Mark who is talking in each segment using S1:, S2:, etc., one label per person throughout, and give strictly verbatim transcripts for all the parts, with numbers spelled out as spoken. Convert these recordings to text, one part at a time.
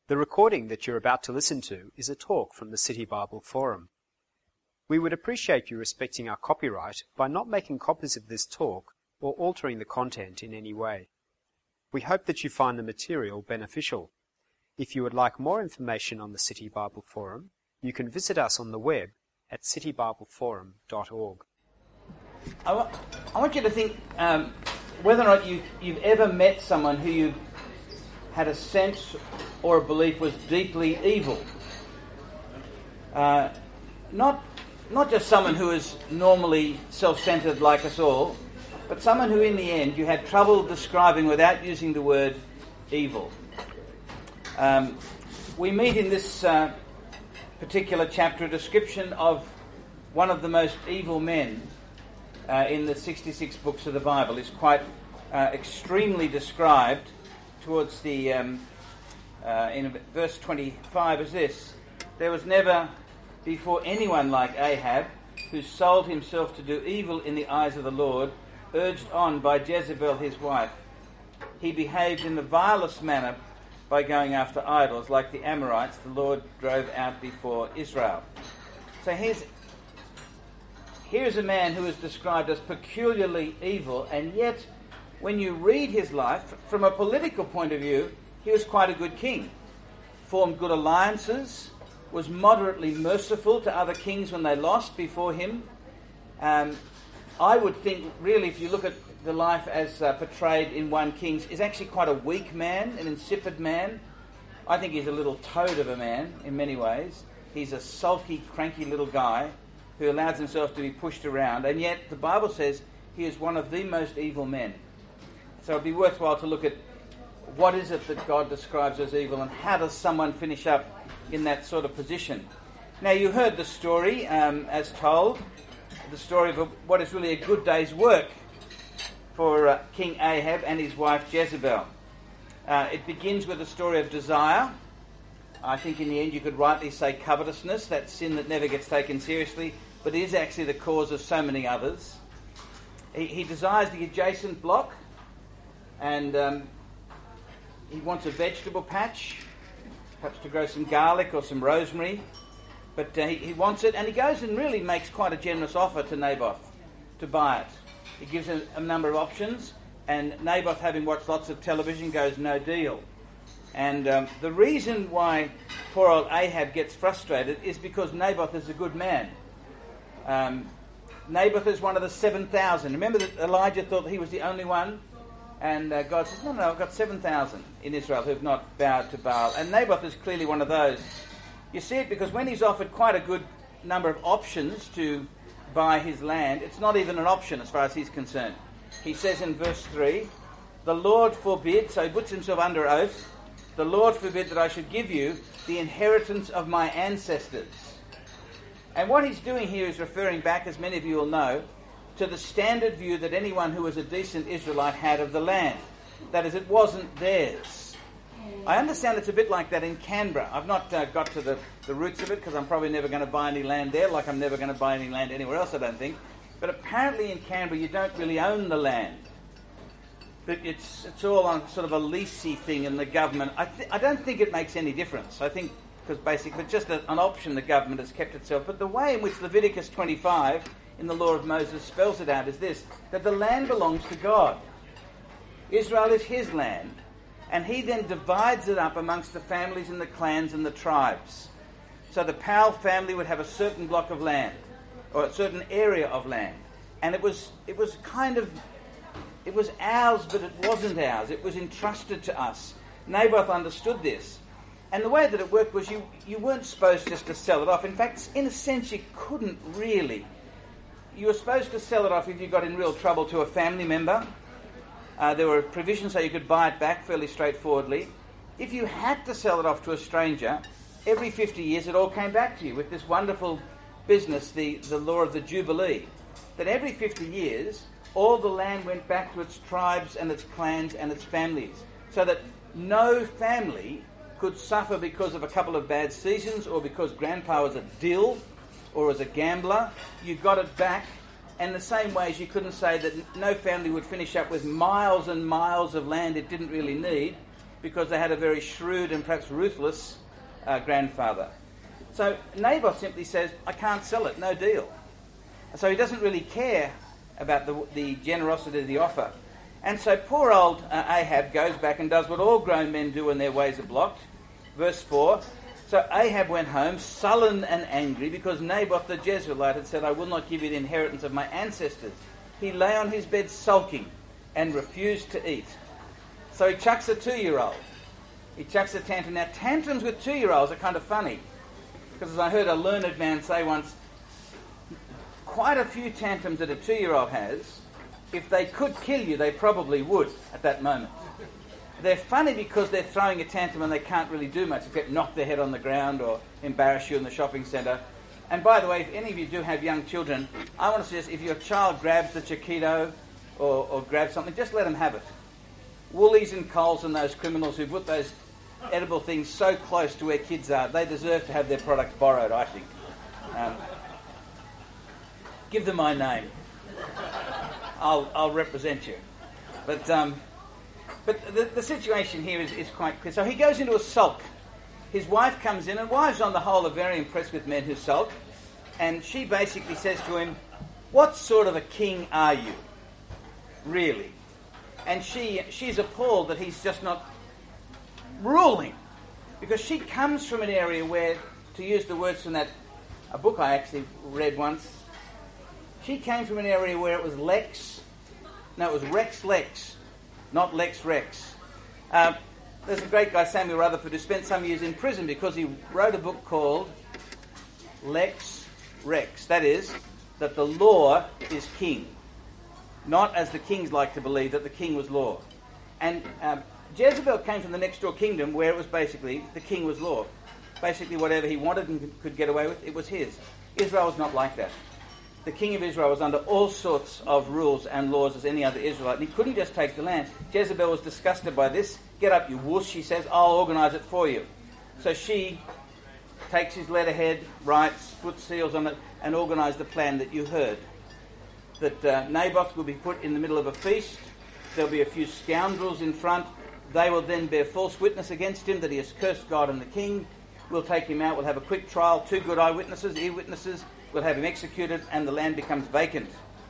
S1: The recording that you're about to listen to is a talk from the City Bible Forum. We would appreciate you respecting our copyright by not making copies of this talk or altering the content in any way. We hope that you find the material beneficial. If you would like more information on the City Bible Forum, you can visit us on the web at city bible forum dot org.
S2: I, w- I want you to think um, whether or not you, you've ever met someone who you had a sense or a belief was deeply evil. Uh, not not just someone who is normally self-centered like us all, but someone who in the end you had trouble describing without using the word evil. Um, we meet in this uh, particular chapter a description of one of the most evil men uh, in the sixty-six books of the Bible. Is quite uh, extremely described towards the um, uh, in verse twenty-five is this: there was never before anyone like Ahab, who sold himself to do evil in the eyes of the Lord, urged on by Jezebel his wife. He behaved in the vilest manner by going after idols, like the Amorites the Lord drove out before Israel. So here's here's a man who is described as peculiarly evil, and yet when you read his life, from a political point of view, he was quite a good king. Formed good alliances, was moderately merciful to other kings when they lost before him. Um, I would think, really, if you look at the life as uh, portrayed in First Kings, is actually quite a weak man, an insipid man. I think he's a little toad of a man in many ways. He's a sulky, cranky little guy who allows himself to be pushed around, and yet the Bible says he is one of the most evil men. So it'd be worthwhile to look at what is it that God describes as evil, and how does someone finish up in that sort of position. Now, you heard the story um, as told, the story of a, what is really a good day's work for uh, King Ahab and his wife Jezebel. Uh, it begins with a story of desire. I think in the end you could rightly say covetousness, that sin that never gets taken seriously, but is actually the cause of so many others. He, he desires the adjacent block, and um, he wants a vegetable patch, perhaps to grow some garlic or some rosemary, but uh, he, he wants it, and he goes and really makes quite a generous offer to Naboth to buy it. He gives him a number of options, and Naboth, having watched lots of television, goes, no deal. And um, the reason why poor old Ahab gets frustrated is because Naboth is a good man. Um, Naboth is one of the seven thousand. Remember that Elijah thought he was the only one? And uh, God says, no, no, I've got seven thousand in Israel who have not bowed to Baal. And Naboth is clearly one of those. You see it because when he's offered quite a good number of options to buy his land, it's not even an option as far as he's concerned. He says in verse three, the Lord forbid, so he puts himself under oath, the Lord forbid that I should give you the inheritance of my ancestors. And what he's doing here is referring back, as many of you will know, to the standard view that anyone who was a decent Israelite had of the land. That is, it wasn't theirs. I understand it's a bit like that in Canberra. I've not uh, got to the, the roots of it because I'm probably never going to buy any land there, like I'm never going to buy any land anywhere else, I don't think. But apparently in Canberra you don't really own the land. But it's it's all on sort of a leasey thing in the government. I, th- I don't think it makes any difference. I think because basically it's just a, an option the government has kept itself. But the way in which Leviticus twenty-five in the law of Moses spells it out is this, that the land belongs to God. Israel is his land, and he then divides it up amongst the families and the clans and the tribes. So the Powell family would have a certain block of land, or a certain area of land, and it was it was kind of, it was ours, but it wasn't ours. It was entrusted to us. Naboth understood this. And the way that it worked was you, you weren't supposed just to sell it off. In fact, in a sense, you couldn't really. You were supposed to sell it off if you got in real trouble to a family member. Uh, there were provisions so you could buy it back fairly straightforwardly. If you had to sell it off to a stranger, every fifty years it all came back to you with this wonderful business, the, the law of the Jubilee, that every fifty years all the land went back to its tribes and its clans and its families, so that no family could suffer because of a couple of bad seasons or because grandpa was a dill or as a gambler. You got it back, and the same way as you couldn't say that no family would finish up with miles and miles of land it didn't really need, because they had a very shrewd and perhaps ruthless uh, grandfather. So Naboth simply says, I can't sell it, no deal. And so he doesn't really care about the, the generosity of the offer. And so poor old uh, Ahab goes back and does what all grown men do when their ways are blocked. Verse four, so Ahab went home sullen and angry because Naboth the Jezreelite had said, I will not give you the inheritance of my ancestors. He lay on his bed sulking and refused to eat. So he chucks a two-year-old. He chucks a tantrum. Now, tantrums with two-year-olds are kind of funny, because as I heard a learned man say once, quite a few tantrums that a two-year-old has, if they could kill you, they probably would at that moment. They're funny because they're throwing a tantrum and they can't really do much except knock their head on the ground or embarrass you in the shopping centre. And by the way, if any of you do have young children, I want to suggest if your child grabs the Chiquito or, or grabs something, just let them have it. Woolies and Coles and those criminals who put those edible things so close to where kids are, they deserve to have their products borrowed, I think. Um, give them my name. I'll, I'll represent you. But um, but the, the situation here is, is quite clear. So he goes into a sulk. His wife comes in, and wives on the whole are very impressed with men who sulk. And she basically says to him, what sort of a king are you, really? And she she's appalled that he's just not ruling. Because she comes from an area where, to use the words from that a book I actually read once, she came from an area where it was Lex, no, it was Rex Lex, not Lex Rex. Um, there's a great guy, Samuel Rutherford, who spent some years in prison because he wrote a book called Lex Rex. That is, that the law is king. Not as the kings like to believe, that the king was law. And um, Jezebel came from the next door kingdom where it was basically the king was law. Basically whatever he wanted and could get away with, it was his. Israel was not like that. The king of Israel was under all sorts of rules and laws as any other Israelite, and he couldn't just take the land. Jezebel was disgusted by this. Get up, you wuss, she says, I'll organise it for you. So she takes his letterhead, writes, puts seals on it, and organises the plan that you heard. That uh, Naboth will be put in the middle of a feast. There'll be a few scoundrels in front. They will then bear false witness against him that he has cursed God and the king. We'll take him out. We'll have a quick trial. Two good eyewitnesses, ear witnesses. We'll have him executed and the land becomes vacant.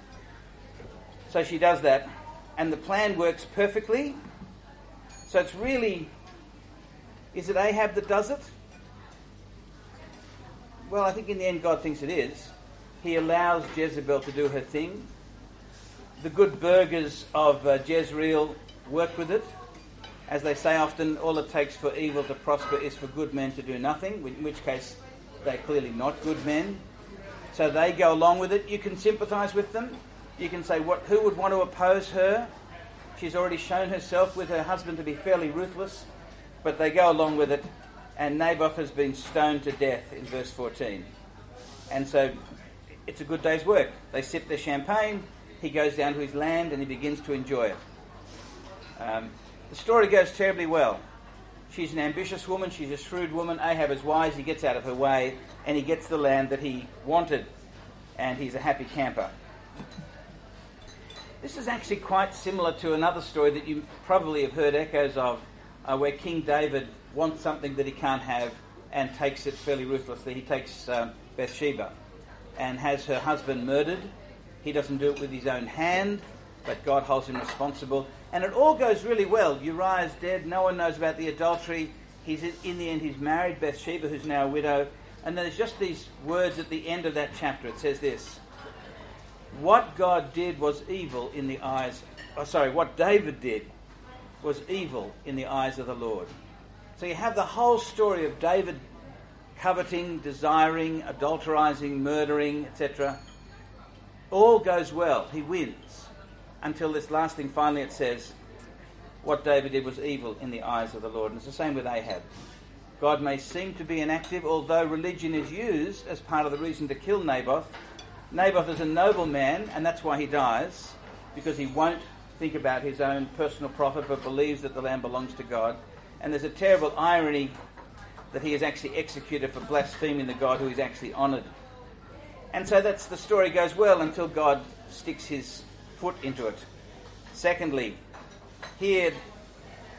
S2: So she does that. And the plan works perfectly. So it's really... Is it Ahab that does it? Well, I think in the end God thinks it is. He allows Jezebel to do her thing. The good burghers of uh, Jezreel work with it. As they say often, all it takes for evil to prosper is for good men to do nothing, in which case they're clearly not good men. So they go along with it. You can sympathise with them. You can say, what? Who would want to oppose her? She's already shown herself with her husband to be fairly ruthless. But they go along with it. And Naboth has been stoned to death in verse fourteen. And so it's a good day's work. They sip their champagne. He goes down to his land and he begins to enjoy it. Um, the story goes terribly well. She's an ambitious woman. She's a shrewd woman. Ahab is wise. He gets out of her way and he gets the land that he wanted. And he's a happy camper. This is actually quite similar to another story that you probably have heard echoes of, uh, where King David wants something that he can't have and takes it fairly ruthlessly. He takes um, Bathsheba and has her husband murdered. He doesn't do it with his own hand, but God holds him responsible. And it all goes really well. Uriah is dead. No one knows about the adultery. He's in the end, he's married Bathsheba, who's now a widow. And there's just these words at the end of that chapter. It says this: what God did was evil in the eyes... Oh, sorry, what David did was evil in the eyes of the Lord. So you have the whole story of David coveting, desiring, adulterizing, murdering, et cetera. All goes well. He wins. Until this last thing, finally it says, what David did was evil in the eyes of the Lord. And it's the same with Ahab. God may seem to be inactive, although religion is used as part of the reason to kill Naboth. Naboth is a noble man, and that's why he dies, because he won't think about his own personal profit, but believes that the land belongs to God. And there's a terrible irony that he is actually executed for blaspheming the God who is actually honoured. And so that's the story goes well until God sticks his foot into it. Secondly, here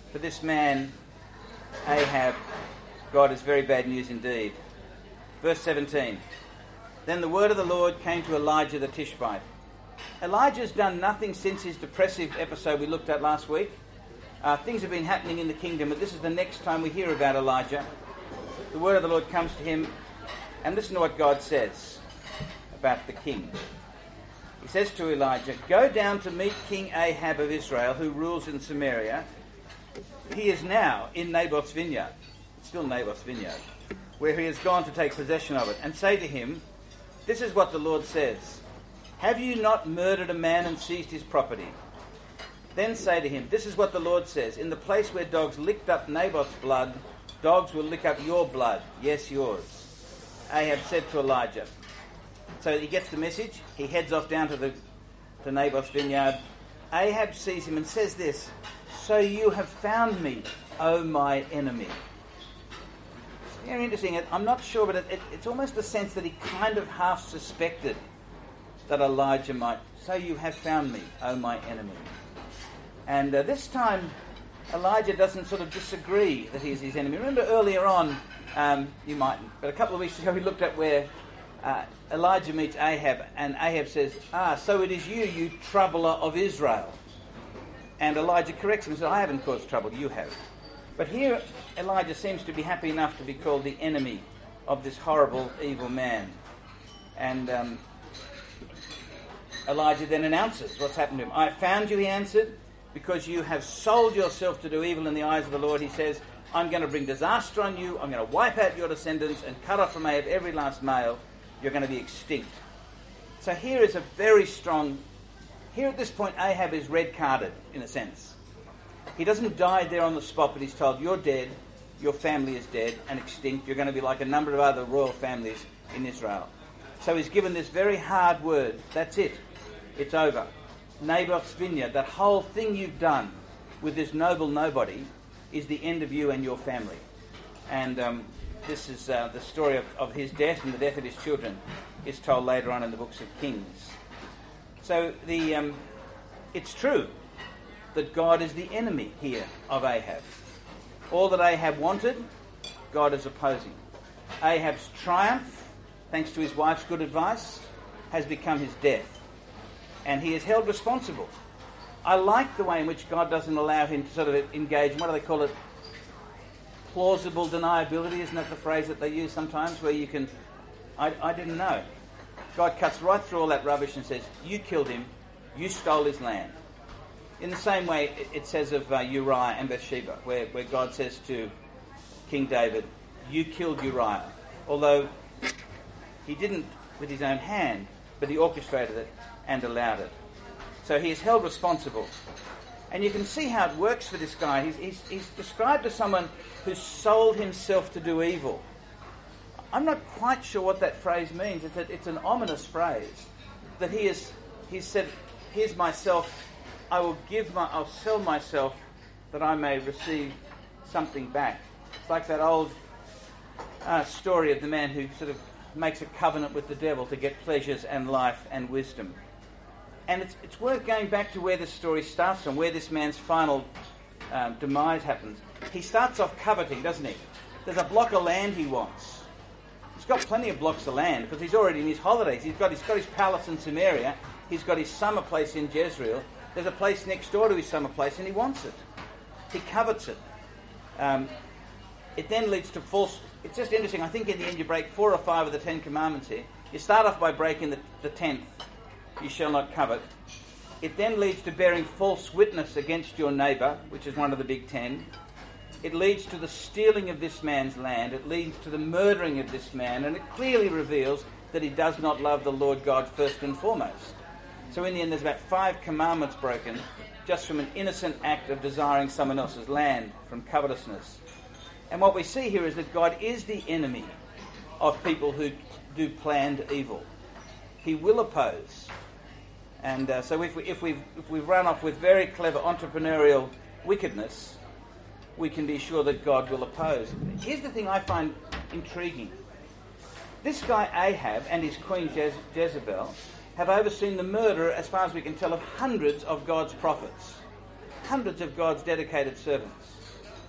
S2: For this man, Ahab, God is very bad news indeed. Verse seventeen. Then the word of the Lord came to Elijah the Tishbite. Elijah's done nothing since his depressive episode we looked at last week. Uh, things have been happening in the kingdom, but this is the next time we hear about Elijah. The word of the Lord comes to him, and listen to what God says about the king. He says to Elijah, "Go down to meet King Ahab of Israel, who rules in Samaria. He is now in Naboth's vineyard," it's still Naboth's vineyard, "where he has gone to take possession of it, and say to him, 'This is what the Lord says. Have you not murdered a man and seized his property?' Then say to him, 'This is what the Lord says. In the place where dogs licked up Naboth's blood, dogs will lick up your blood. Yes, yours.'" Ahab said to Elijah. So he gets the message. He heads off down to the to Naboth's vineyard. Ahab sees him and says this, "So you have found me, O my enemy." It's very interesting. I'm not sure, but it, it, it's almost a sense that he kind of half suspected that Elijah might. "So you have found me, O my enemy." And uh, this time, Elijah doesn't sort of disagree that he's his enemy. Remember earlier on, um, you mightn't, but a couple of weeks ago we looked at where uh, Elijah meets Ahab, and Ahab says, "Ah, so it is you, you troubler of Israel." And Elijah corrects him and says, "I haven't caused trouble, you have." But here Elijah seems to be happy enough to be called the enemy of this horrible, evil man. And um, Elijah then announces what's happened to him. "I found you," he answered, "because you have sold yourself to do evil in the eyes of the Lord." He says, "I'm going to bring disaster on you. I'm going to wipe out your descendants and cut off from Ahab every last male. You're going to be extinct." So here is a very strong... Here at this point, Ahab is red-carded, in a sense. He doesn't die there on the spot, but he's told, "You're dead, your family is dead and extinct. You're going to be like a number of other royal families in Israel." So he's given this very hard word. That's it. It's over. Naboth's vineyard, that whole thing you've done with this noble nobody, is the end of you and your family. And um, this is uh, the story of, of his death and the death of his children is told later on in the books of Kings. So the um, it's true that God is the enemy here of Ahab. All that Ahab wanted, God is opposing. Ahab's triumph, thanks to his wife's good advice, has become his death. And he is held responsible. I like the way in which God doesn't allow him to sort of engage in, what do they call it? Plausible deniability, isn't that the phrase that they use sometimes, where you can, I, I didn't know. God cuts right through all that rubbish and says, "You killed him, you stole his land." In the same way it, it says of uh, Uriah and Bathsheba, where, where God says to King David, "You killed Uriah," although he didn't with his own hand, but he orchestrated it and allowed it. So he is held responsible. And you can see how it works for this guy. He's, he's, he's described as someone who sold himself to do evil. I'm not quite sure what that phrase means. It's, a, it's an ominous phrase. That he is, he said, "Here's myself. I will give my, I'll sell myself that I may receive something back." It's like that old uh, story of the man who sort of makes a covenant with the devil to get pleasures and life and wisdom. And it's, it's worth going back to where this story starts from, where this man's final um, demise happens. He starts off coveting, doesn't he? There's a block of land he wants. He's got plenty of blocks of land because he's already in his holidays. He's got, he's got his palace in Samaria. He's got his summer place in Jezreel. There's a place next door to his summer place and he wants it. He covets it. Um, it then leads to false... It's just interesting. I think in the end you break four or five of the Ten Commandments here. You start off by breaking the, the tenth. You shall not covet. It then leads to bearing false witness against your neighbour, which is one of the big ten. It leads to the stealing of this man's land. It leads to the murdering of this man. And it clearly reveals that he does not love the Lord God first and foremost. So in the end there's about five commandments broken just from an innocent act of desiring someone else's land, from covetousness. And what we see here is that God is the enemy of people who do planned evil. He will oppose. And uh, so if, we, if, we've, if we've run off with very clever entrepreneurial wickedness, we can be sure that God will oppose. Here's the thing I find intriguing. This guy Ahab and his queen Jez- Jezebel have overseen the murder, as far as we can tell, of hundreds of God's prophets. Hundreds of God's dedicated servants.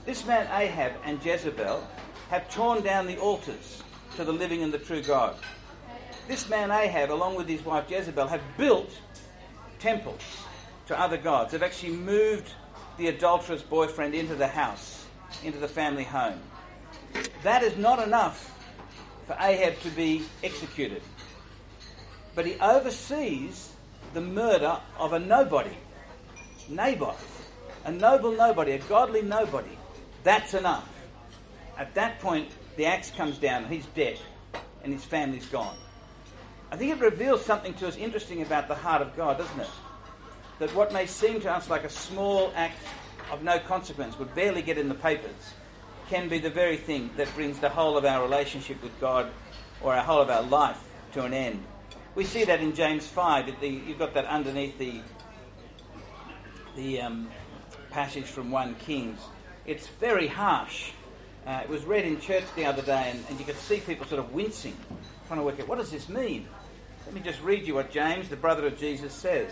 S2: This man Ahab and Jezebel have torn down the altars to the living and the true God. This man Ahab, along with his wife Jezebel, have built temples to other gods. They've actually moved the adulterous boyfriend into the house, into the family home. That is not enough for Ahab to be executed. But he oversees the murder of a nobody, Naboth, a noble nobody, a godly nobody. That's enough. At that point, the axe comes down, he's dead, and his family's gone. I think it reveals something to us interesting about the heart of God, doesn't it? That what may seem to us like a small act of no consequence, would barely get in the papers, can be the very thing that brings the whole of our relationship with God, or our whole of our life, to an end. We see that in James five. The, you've got that underneath the the um, passage from First Kings. It's very harsh. Uh, it was read in church the other day, and, and you could see people sort of wincing, trying to work out, what does this mean? Let me just read you what James, the brother of Jesus, says.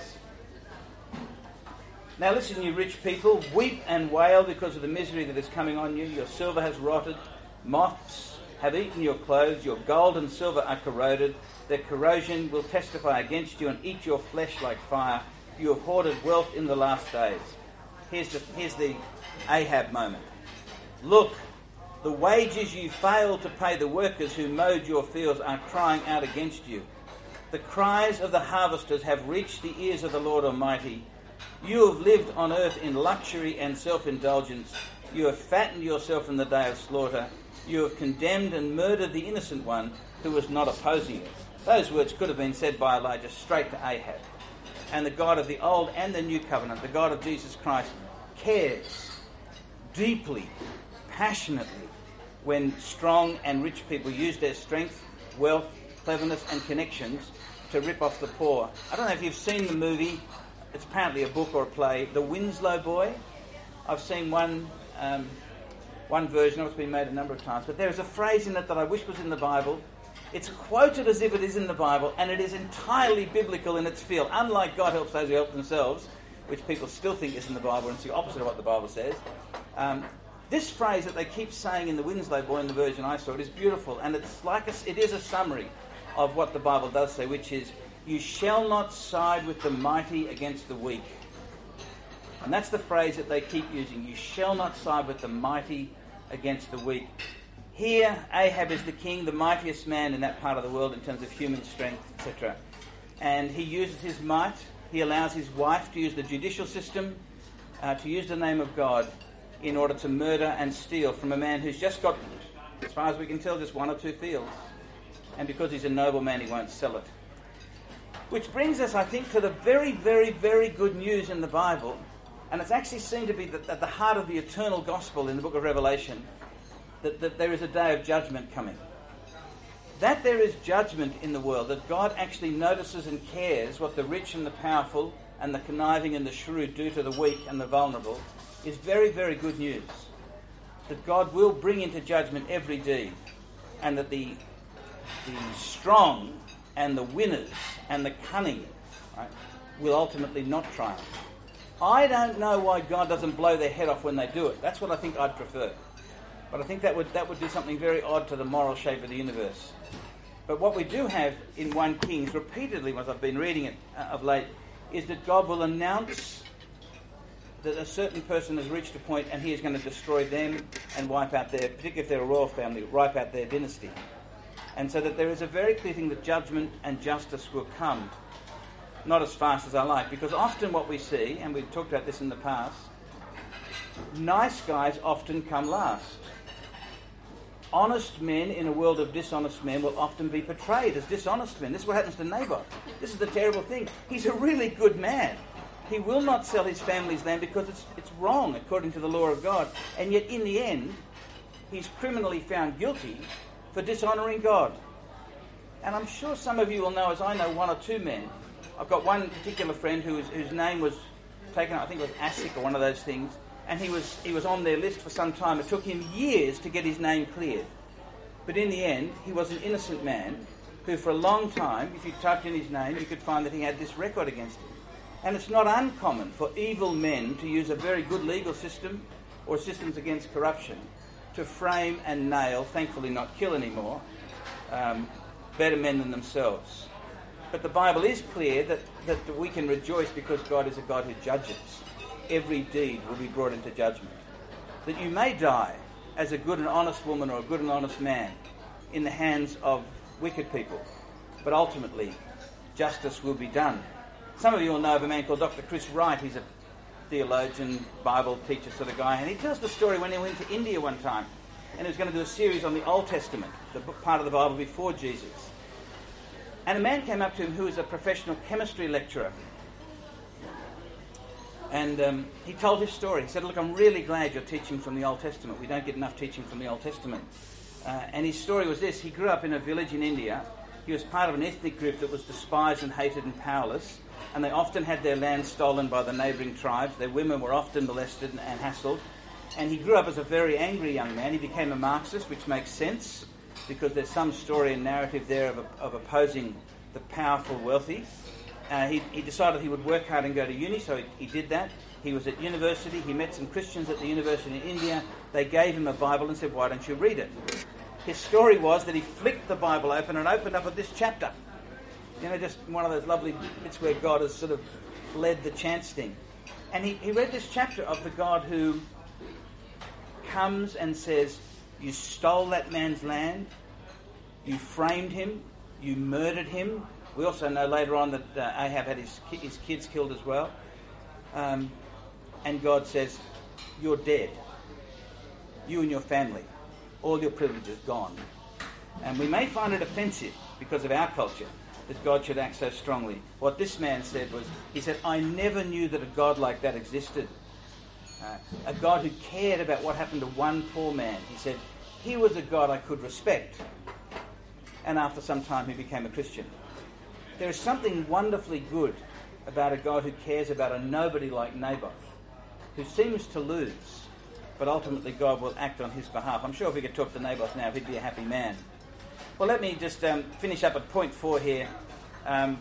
S2: Now listen, you rich people, weep and wail because of the misery that is coming on you. Your silver has rotted, moths have eaten your clothes, your gold and silver are corroded. Their corrosion will testify against you and eat your flesh like fire. You have hoarded wealth in the last days. Here's the, here's the Ahab moment. Look, the wages you failed to pay the workers who mowed your fields are crying out against you. The cries of the harvesters have reached the ears of the Lord Almighty. You have lived on earth in luxury and self-indulgence. You have fattened yourself in the day of slaughter. You have condemned and murdered the innocent one who was not opposing you. Those words could have been said by Elijah straight to Ahab. And the God of the Old and the New Covenant, the God of Jesus Christ, cares deeply, passionately, when strong and rich people use their strength, wealth, cleverness and connections to rip off the poor. I don't know if you've seen the movie, it's apparently a book or a play, The Winslow Boy. I've seen one um, one version of it. It's been made a number of times, but there is a phrase in it that I wish was in the Bible. It's quoted as if it is in the Bible, and it is entirely biblical in its feel. Unlike God helps those who help themselves, which people still think is in the Bible, and it's the opposite of what the Bible says. Um, this phrase that they keep saying in The Winslow Boy, in the version I saw, it is beautiful, and it's like a, it is a summary of what the Bible does say, which is, you shall not side with the mighty against the weak. And that's the phrase that they keep using. You shall not side with the mighty against the weak. Here, Ahab is the king, the mightiest man in that part of the world in terms of human strength, et cetera. And he uses his might. He allows his wife to use the judicial system, uh, to use the name of God in order to murder and steal from a man who's just got, as far as we can tell, just one or two fields. And because he's a noble man, he won't sell it. Which brings us, I think, to the very, very, very good news in the Bible. And it's actually seen to be the, at the heart of the eternal gospel in the book of Revelation, that, that there is a day of judgment coming. That there is judgment in the world, that God actually notices and cares what the rich and the powerful and the conniving and the shrewd do to the weak and the vulnerable, is very, very good news. That God will bring into judgment every deed, and that the, the strong and the winners and the cunning, right, will ultimately not triumph. I don't know why God doesn't blow their head off when they do it. That's what I think I'd prefer. But I think that would that would do something very odd to the moral shape of the universe. But what we do have in First Kings repeatedly, as I've been reading it uh, of late, is that God will announce that a certain person has reached a point and he is going to destroy them and wipe out their, particularly if they're a royal family, wipe out their dynasty. And so that there is a very clear thing that judgment and justice will come, not as fast as I like, because often what we see, and we've talked about this in the past, nice guys often come last. Honest men in a world of dishonest men will often be portrayed as dishonest men. This is what happens to Naboth. This is the terrible thing. He's a really good man. He will not sell his family's land because it's it's wrong according to the law of God. And yet in the end, he's criminally found guilty for dishonouring God. And I'm sure some of you will know, as I know, one or two men. I've got one particular friend who was, whose name was taken, I think it was ASIC or one of those things, and he was he was on their list for some time. It took him years to get his name cleared. But in the end, he was an innocent man who for a long time, if you typed in his name, you could find that he had this record against him. And it's not uncommon for evil men to use a very good legal system or systems against corruption to frame and nail, thankfully not kill anymore, um, better men than themselves. But the Bible is clear that, that we can rejoice because God is a God who judges. Every deed will be brought into judgment. That you may die as a good and honest woman or a good and honest man in the hands of wicked people, but ultimately justice will be done. Some of you will know of a man called Doctor Chris Wright. He's a theologian, Bible teacher sort of guy, and he tells the story when he went to India one time and he was going to do a series on the Old Testament, the part of the Bible before Jesus. And a man came up to him who was a professional chemistry lecturer. And um, he told his story. He said, look, I'm really glad you're teaching from the Old Testament. We don't get enough teaching from the Old Testament. Uh, and his story was this. He grew up in a village in India. He was part of an ethnic group that was despised and hated and powerless. And they often had their land stolen by the neighbouring tribes. Their women were often molested and, and hassled. And he grew up as a very angry young man. He became a Marxist, which makes sense, because there's some story and narrative there of, of opposing the powerful wealthy. Uh, he, he decided he would work hard and go to uni, so he, he did that. He was at university. He met some Christians at the university in India. They gave him a Bible and said, why don't you read it? His story was that he flicked the Bible open and opened up at this chapter. You know, just one of those lovely bits where God has sort of led the chance thing. And he, he read this chapter of the God who comes and says, you stole that man's land, you framed him, you murdered him. We also know later on that uh, Ahab had his, his kids killed as well. Um, and God says, you're dead. You and your family. All your privileges gone. And we may find it offensive because of our culture that God should act so strongly. What this man said was, he said, I never knew that a God like that existed. Uh, a God who cared about what happened to one poor man. He said, he was a God I could respect. And after some time he became a Christian. There is something wonderfully good about a God who cares about a nobody like Naboth, who seems to lose, but ultimately God will act on his behalf. I'm sure if we could talk to Naboth now, he'd be a happy man. Well, let me just um, finish up at point four here. Um,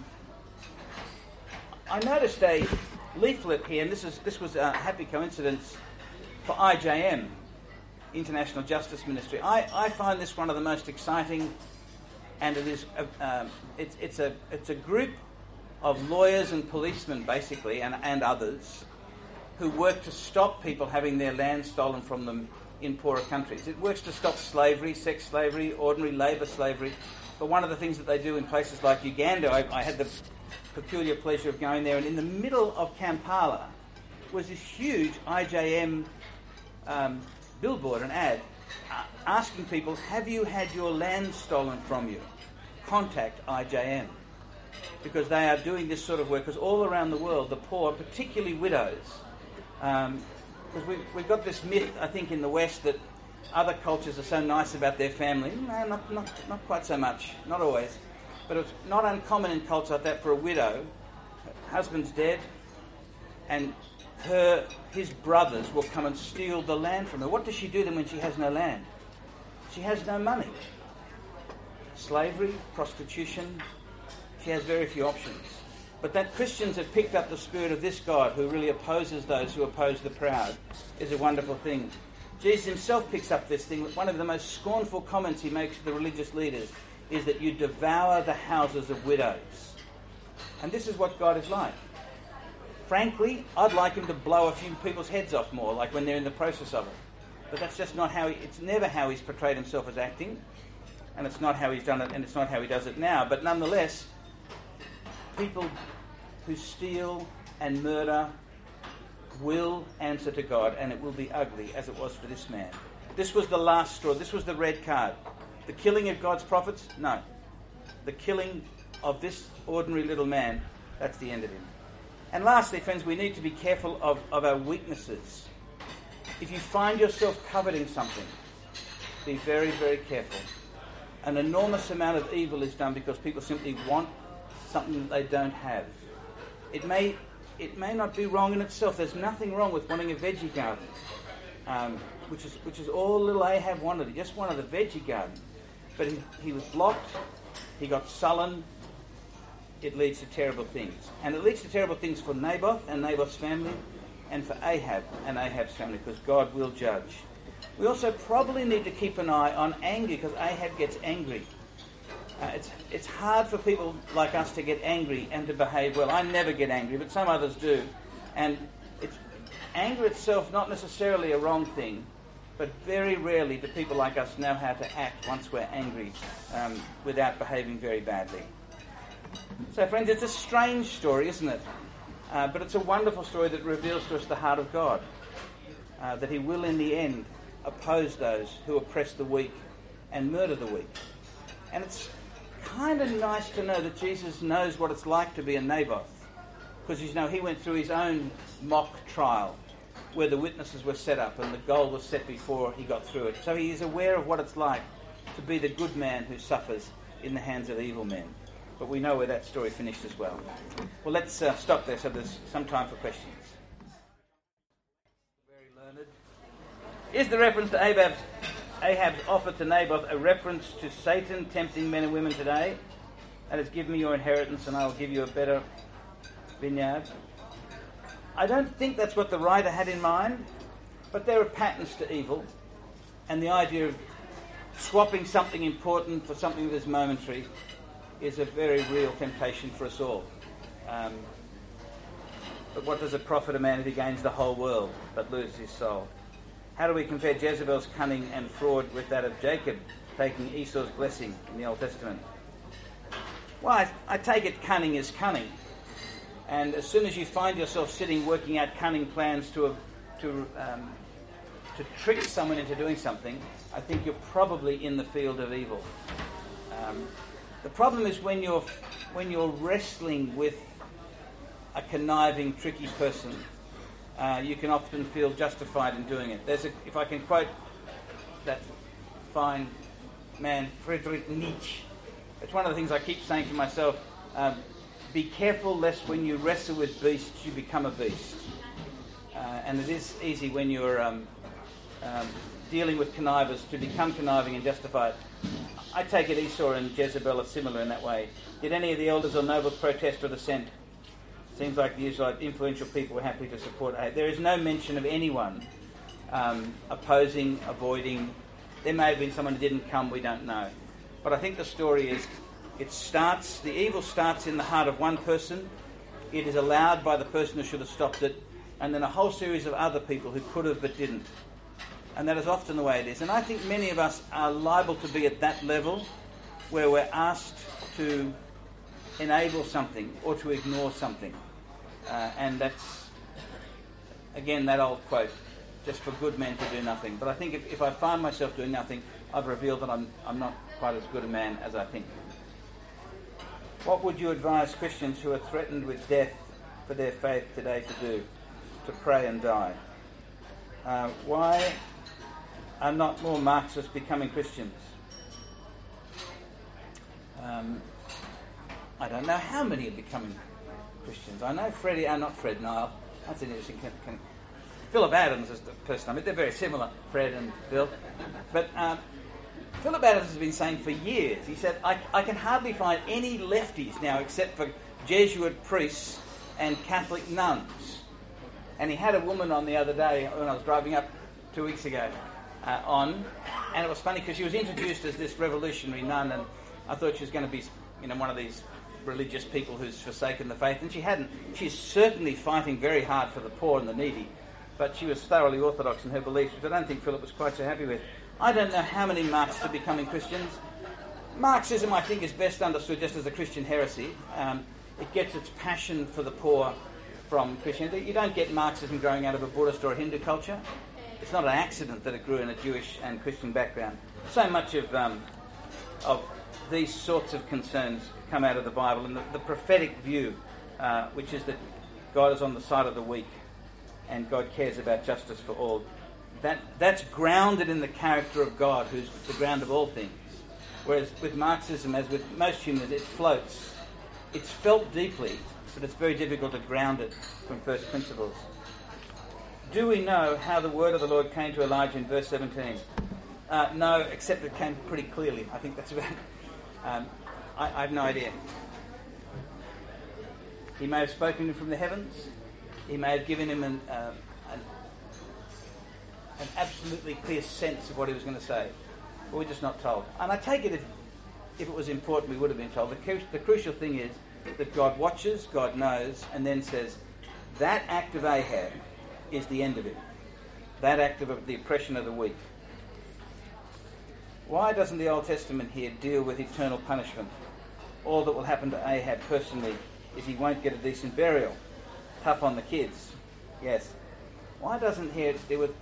S2: I noticed a leaflet here, and this is this was a happy coincidence for I J M, International Justice Ministry. I, I find this one of the most exciting, and it is a, um, it's it's a it's a group of lawyers and policemen basically, and, and others, who work to stop people having their land stolen from them in poorer countries. It works to stop slavery, sex slavery, ordinary labour slavery. But one of the things that they do in places like Uganda, I, I had the peculiar pleasure of going there, and in the middle of Kampala was this huge I J M um, billboard, an ad, uh, asking people, have you had your land stolen from you? Contact I J M. Because they are doing this sort of work, because all around the world, the poor, particularly widows, um, because we, we've got this myth, I think, in the West that other cultures are so nice about their family. No, not, not, not quite so much, not always. But it's not uncommon in culture like that for a widow. Her husband's dead, and her his brothers will come and steal the land from her. What does she do then when she has no land? She has no money. Slavery, prostitution, she has very few options. But that Christians have picked up the spirit of this God who really opposes those who oppose the proud is a wonderful thing. Jesus himself picks up this thing. One of the most scornful comments he makes to the religious leaders is that you devour the houses of widows. And this is what God is like. Frankly, I'd like him to blow a few people's heads off more, like when they're in the process of it. But that's just not how he, it's never how he's portrayed himself as acting, and it's not how he's done it, and it's not how he does it now. But nonetheless, people who steal and murder will answer to God, and it will be ugly, as it was for this man. This was the last straw. This was the red card. The killing of God's prophets? No. The killing of this ordinary little man, that's the end of him. And lastly, friends, we need to be careful of, of our weaknesses. If you find yourself coveting something, be very, very careful. An enormous amount of evil is done because people simply want something that they don't have. It may it may not be wrong in itself. There's nothing wrong with wanting a veggie garden, um, which is which is all little Ahab wanted. He just wanted a veggie garden. But he, he was blocked, he got sullen. It leads to terrible things. And it leads to terrible things for Naboth and Naboth's family. and for Ahab and Ahab's family, because God will judge. We also probably need to keep an eye on anger, because Ahab gets angry. Uh, it's it's hard for people like us to get angry and to behave well. I never get angry, but some others do. And it's anger itself not necessarily a wrong thing, but very rarely do people like us know how to act once we're angry um, without behaving very badly. So, friends, it's a strange story, isn't it? Uh, but it's a wonderful story that reveals to us the heart of God, uh, that he will in the end oppose those who oppress the weak and murder the weak. And it's kind of nice to know that Jesus knows what it's like to be a Naboth, because you know he went through his own mock trial where the witnesses were set up and the goal was set before he got through it. So he is aware of what it's like to be the good man who suffers in the hands of evil men. But we know where that story finished as well. Well, let's uh, stop there so there's some time for questions. Very learned. Is the reference to Ahab's, Ahab's offer to Naboth a reference to Satan tempting men and women today? That is, give me your inheritance and I will give you a better vineyard. I don't think that's what the writer had in mind, but there are patterns to evil, and the idea of swapping something important for something that is momentary is a very real temptation for us all. Um, but what does it profit a man if he gains the whole world but loses his soul? How do we compare Jezebel's cunning and fraud with that of Jacob taking Esau's blessing in the Old Testament? Well, I, I take it cunning is cunning. And as soon as you find yourself sitting working out cunning plans to to um, to trick someone into doing something, I think you're probably in the field of evil. Um, the problem is when you're when you're wrestling with a conniving, tricky person, uh, you can often feel justified in doing it. There's a, if I can quote that fine man Friedrich Nietzsche, it's one of the things I keep saying to myself. Um, Be careful lest when you wrestle with beasts you become a beast. Uh, and it is easy when you're um, um, dealing with connivers to become conniving and justify it. I take it Esau and Jezebel are similar in that way. Did any of the elders or nobles protest or dissent? Seems like the Israelite influential people were happy to support Ahab. There is no mention of anyone um, opposing, avoiding. There may have been someone who didn't come, we don't know. But I think the story is It starts, the evil starts in the heart of one person, it is allowed by the person who should have stopped it, and then a whole series of other people who could have but didn't. And that is often the way it is. And I think many of us are liable to be at that level where we're asked to enable something or to ignore something. Uh, and that's, again, that old quote, just for good men to do nothing. But I think if, if I find myself doing nothing, I've revealed that I'm, I'm not quite as good a man as I think. What would you advise Christians who are threatened with death for their faith today to do? To pray and die? Uh, why are not more Marxists becoming Christians? Um, I don't know how many are becoming Christians. I know Freddie, uh, not Fred Nile. That's an interesting. Can, can, Philip Adams is the person I mean. They're very similar, Fred and Bill. But um, Philip Adams has been saying for years, he said, I, I can hardly find any lefties now except for Jesuit priests and Catholic nuns. And he had a woman on the other day when I was driving up two weeks ago uh, on, and it was funny because she was introduced as this revolutionary nun, and I thought she was going to be, you know, one of these religious people who's forsaken the faith, and she hadn't. She's certainly fighting very hard for the poor and the needy, but she was thoroughly orthodox in her beliefs, which I don't think Philip was quite so happy with. I don't know how many Marxists are becoming Christians. Marxism, I think, is best understood just as a Christian heresy. Um, it gets its passion for the poor from Christianity. You don't get Marxism growing out of a Buddhist or a Hindu culture. It's not an accident that it grew in a Jewish and Christian background. So much of um, of these sorts of concerns come out of the Bible, and the, the prophetic view, uh, which is that God is on the side of the weak and God cares about justice for all. That, that's grounded in the character of God, who's the ground of all things. Whereas with Marxism, as with most humans, it floats. It's felt deeply, but it's very difficult to ground it from first principles. Do we know how the word of the Lord came to Elijah in verse seventeen? Uh, no, except it came pretty clearly. I think that's about... Um, I, I have no idea. He may have spoken from the heavens. he may have given him an, uh, an, an absolutely clear sense of what he was going to say. But we're just not told. And I take it if, if it was important, we would have been told. The, cu- the crucial thing is that God watches, God knows, and then says, that act of Ahab is the end of it. That act of the oppression of the weak. Why doesn't the Old Testament here deal with eternal punishment? All that will happen to Ahab personally is he won't get a decent burial. Tough on the kids. Yes. Why doesn't here deal with...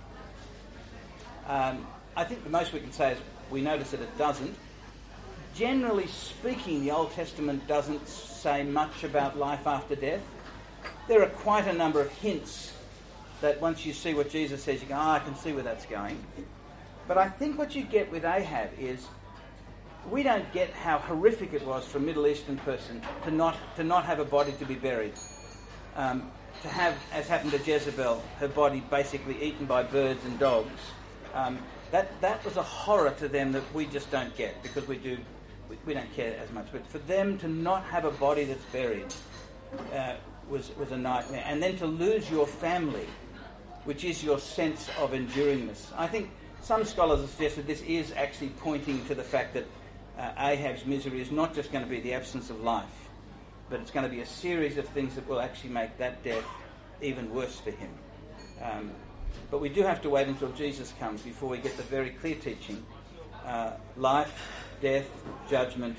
S2: Um, I think the most we can say is we notice that it doesn't. Generally speaking, the Old Testament doesn't say much about life after death. There are quite a number of hints that once you see what Jesus says, you go, oh, I can see where that's going. But I think what you get with Ahab is we don't get how horrific it was for a Middle Eastern person to not to not have a body to be buried. Um, to have, as happened to Jezebel, her body basically eaten by birds and dogs. Um, that that was a horror to them that we just don't get because we do we, we don't care as much. But for them to not have a body that's buried uh, was was a nightmare. And then to lose your family, which is your sense of enduringness. I think some scholars have suggested this is actually pointing to the fact that uh, Ahab's misery is not just going to be the absence of life, but it's going to be a series of things that will actually make that death even worse for him. Um, but we do have to wait until Jesus comes before we get the very clear teaching. Uh, life, death, judgment,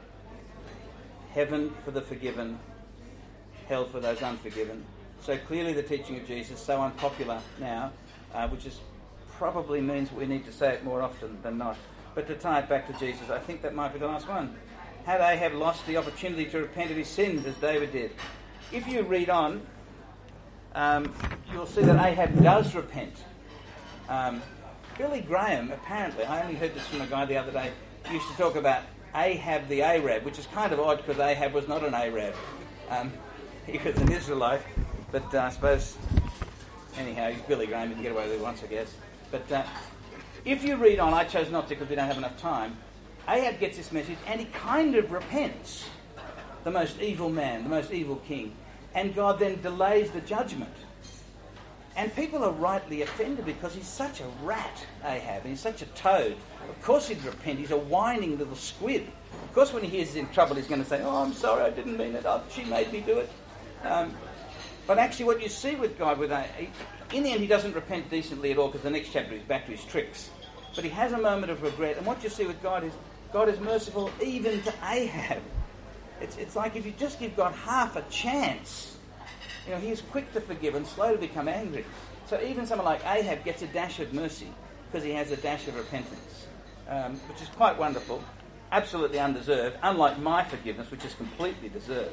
S2: heaven for the forgiven, hell for those unforgiven. So clearly the teaching of Jesus, so unpopular now, uh, which is probably means we need to say it more often than not. But to tie it back to Jesus, I think that might be the last one. Had Ahab lost the opportunity to repent of his sins as David did? If you read on, um, you'll see that Ahab does repent. Um, Billy Graham, apparently, I only heard this from a guy the other day, used to talk about Ahab the Arab, which is kind of odd because Ahab was not an Arab. Um, he was an Israelite, but uh, I suppose, anyhow, he's Billy Graham, he can get away with it once, I guess. But uh, if you read on, I chose not to because we don't have enough time, Ahab gets this message and he kind of repents. The most evil man, the most evil king. And God then delays the judgment. And people are rightly offended because he's such a rat, Ahab, and he's such a toad. Of course he'd repent. He's a whining little squid. Of course when he hears he's in trouble, he's going to say, oh, I'm sorry, I didn't mean it. Oh, she made me do it. Um, but actually what you see with God, with Ahab, in the end he doesn't repent decently at all because the next chapter he's back to his tricks. But he has a moment of regret. And what you see with God is God is merciful even to Ahab. It's, it's like if you just give God half a chance, you know, he's quick to forgive and slow to become angry. So even someone like Ahab gets a dash of mercy because he has a dash of repentance, um, which is quite wonderful, absolutely undeserved, unlike my forgiveness, which is completely deserved.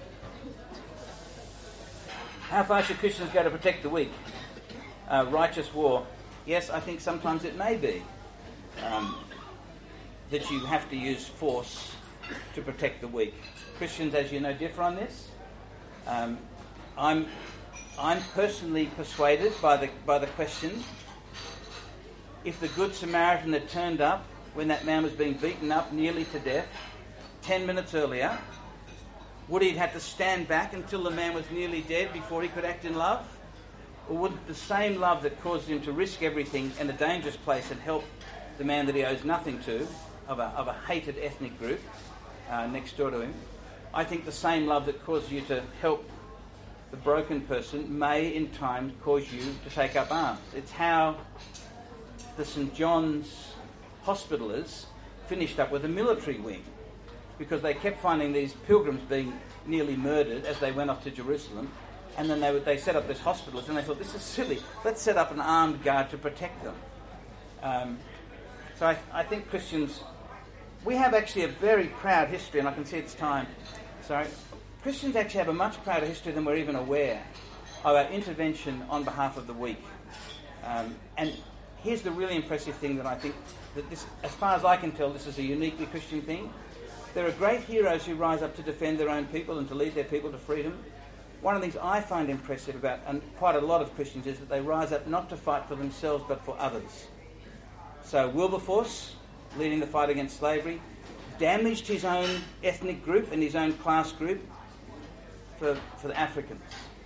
S2: How far should Christians go to protect the weak? Uh, righteous war. Yes, I think sometimes it may be um, that you have to use force to protect the weak. Christians, as you know, differ on this. Um, I'm, I'm personally persuaded by the by the question: if the Good Samaritan had turned up when that man was being beaten up nearly to death, ten minutes earlier, would he have had to stand back until the man was nearly dead before he could act in love? Or would the same love that caused him to risk everything in a dangerous place and help the man that he owes nothing to, of a, of a hated ethnic group uh, next door to him, I think the same love that caused you to help the broken person may in time cause you to take up arms. It's how the Saint John's Hospitallers finished up with a military wing, because they kept finding these pilgrims being nearly murdered as they went off to Jerusalem. And then they would, they set up this hospitals, and they thought, this is silly. Let's set up an armed guard to protect them. Um, so I, I think Christians, we have actually a very proud history, and I can see it's time. Sorry. Christians actually have a much prouder history than we're even aware of our intervention on behalf of the weak. Um, and here's the really impressive thing that I think, that this, as far as I can tell, this is a uniquely Christian thing. There are great heroes who rise up to defend their own people and to lead their people to freedom. One of the things I find impressive about, and quite a lot of Christians, is that they rise up not to fight for themselves but for others. So Wilberforce, leading the fight against slavery, damaged his own ethnic group and his own class group for, for the Africans.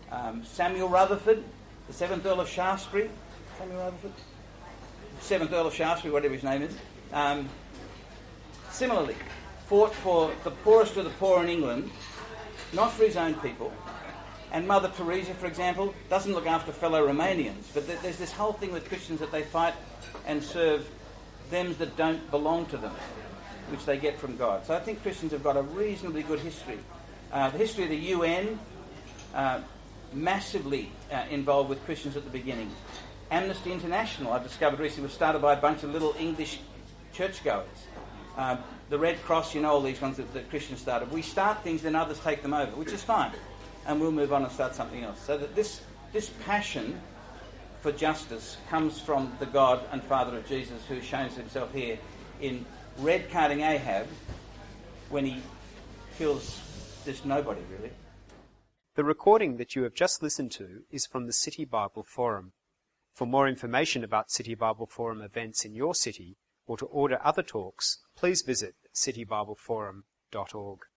S2: Um, Samuel Rutherford, the seventh Earl of Shaftesbury, Samuel Rutherford, seventh Earl of Shaftesbury, whatever his name is, um, similarly fought for the poorest of the poor in England, not for his own people. And Mother Teresa, for example, doesn't look after fellow Romanians. But th- there's this whole thing with Christians that they fight and serve them that don't belong to them, which they get from God. So I think Christians have got a reasonably good history. Uh, the history of the U N, uh, massively uh, involved with Christians at the beginning. Amnesty International, I've discovered recently, was started by a bunch of little English churchgoers. Uh, the Red Cross, you know, all these ones that, that Christians started. We start things, then others take them over, which is fine. And we'll move on and start something else. So that this this passion for justice comes from the God and Father of Jesus, who shows himself here in red carding Ahab when he kills this nobody, really.
S1: The recording that you have just listened to is from the City Bible Forum. For more information about City Bible Forum events in your city, or to order other talks, please visit city bible forum dot org.